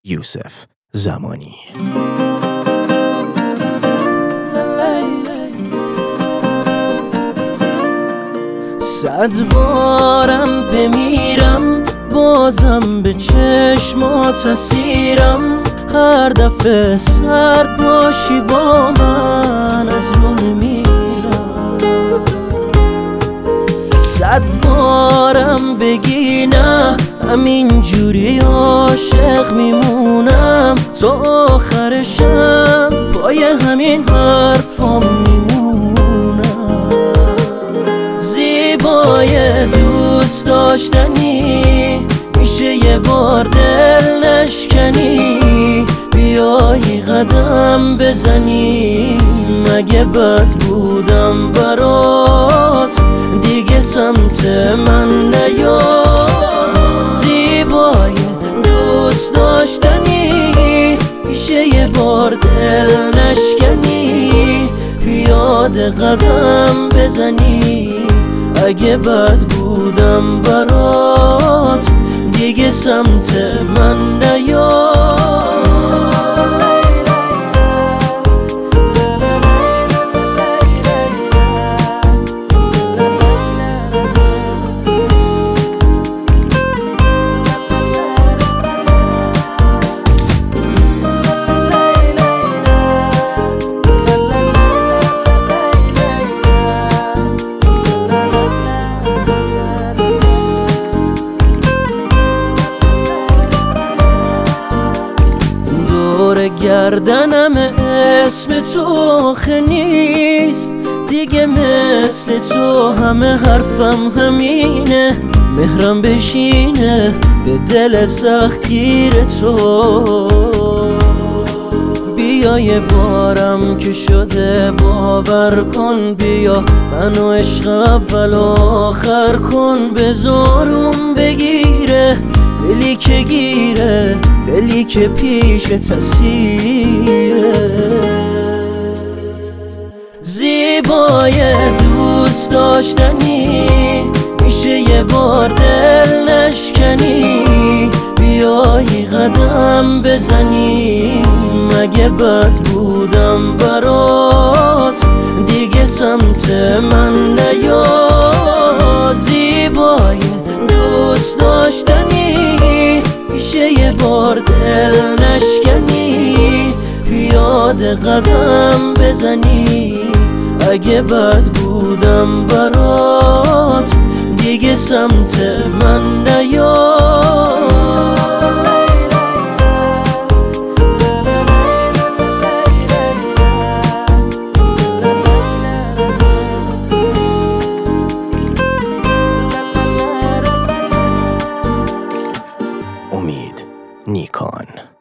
یوسف زمانی. صد بارم بمیرم بازم به چشمات اسیرم، هر دفعه سر باشی با من از رو نمیرم. صد بارم بگی نه همین جوری عاشق میمونم، تا آخر شب پای همین حرفام میمونم. زیبای دوست داشتنی میشه یه بار دل نشکنی، بیایی قدم بزنی، مگه بد بودم برات دیگه سمت من نیا. زیبای دوست داشتنی میشه یه بار دل نشکنی، پیاده قدم بزنی، اگه بد بودم برات دیگه سمت من نیا. گردنم اسم تو آخه نیست دیگه، مثل تو همه حرفم همینه، مهرم بشینه به دل سختگیر تو. بیا یه بارم که شده باور کن، بیا منو عشق اول آخر کن، بذارم بگیره دلی که گیره، دلی که پیش تسیره. زیبای دوست داشتنی میشه یه بار دل نشکنی، بیایی قدم بزنی، مگه بد بودم برات دیگه سمت من نیا. زیبای دوست داشتنی میشه یه بار دل نشکنی، پیاده قدم بزنی، اگه بد بودم برات دیگه سمت من نیا. امید نیکان.